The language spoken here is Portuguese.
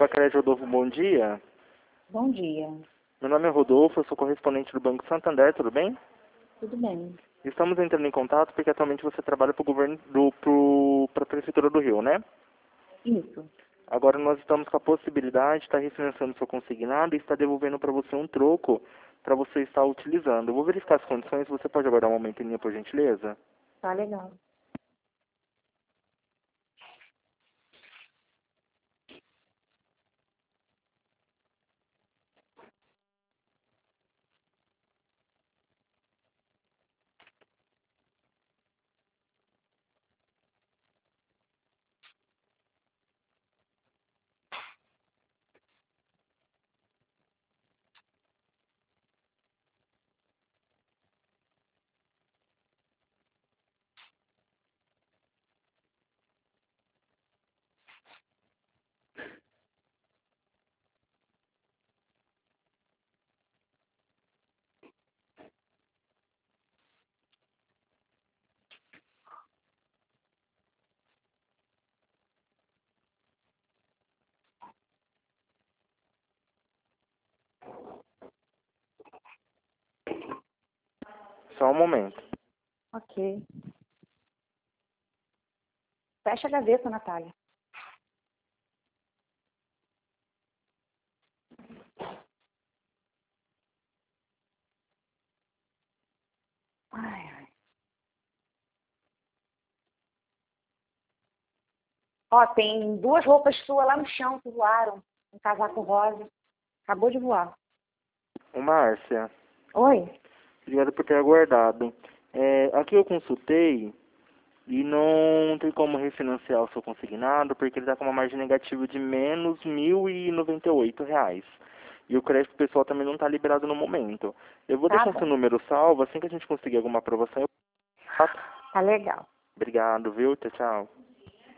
Bacrédio Rodolfo, bom dia. Bom dia. Meu nome é Rodolfo, eu sou correspondente do Banco Santander, tudo bem? Tudo bem. Estamos entrando em contato porque atualmente você trabalha para o governo para a Prefeitura do Rio, né? Isso. Agora nós estamos com a possibilidade de estar refinanciando seu consignado e estar devolvendo para você um troco para você estar utilizando. Eu vou verificar as condições, você pode aguardar um momento em linha, por gentileza? Tá legal. Só um momento. Ok. Fecha a gaveta, Natália. Ai, ai. Ó, tem duas roupas suas lá no chão que voaram. Um casaco rosa. Acabou de voar. Ô, Márcia, Oi? obrigado por ter aguardado. Aqui eu consultei e não tem como refinanciar o seu consignado porque ele está com uma margem negativa de menos R$ 1.098. E o crédito pessoal também não está liberado no momento. Eu vou Tá deixar seu bom. número salvo, assim que a gente conseguir alguma aprovação. Tá legal. Obrigado, viu? Tchau, tchau.